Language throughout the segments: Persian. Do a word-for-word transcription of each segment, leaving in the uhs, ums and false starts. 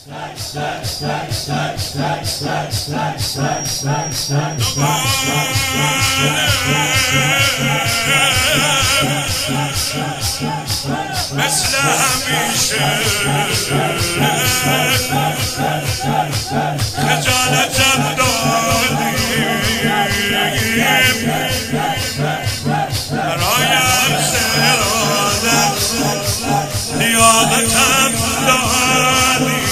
مثل همیشه خجالتم دادیم برای عرض ارادت لیاقتم دادیم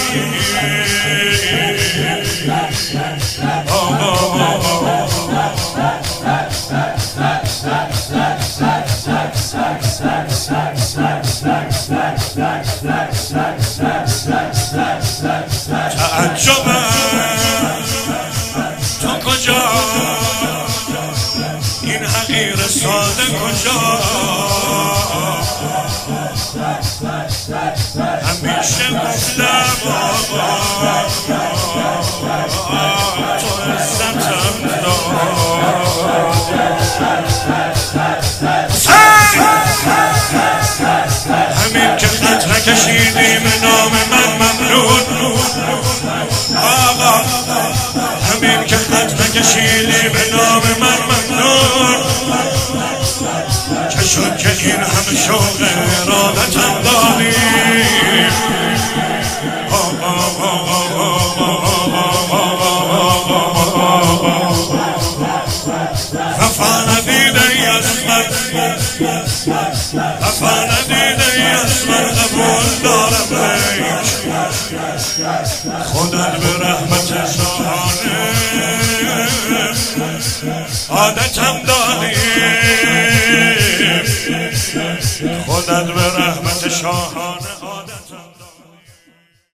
تعجبم تو کجا این حقیر ساده کجا همیشه گفتم بابا تو عزتم همین که خط نکشیدی به نام من ممنون آقا همین که خط نکشیدی به نام من ممنون که شد که این همه شوق ارادتم داریم وفا ندیده ای از من وفا ندیده ای از من قبول دارم خودت به رحمت شاهانه عادتم دادیم خودت به رحمت شاهانه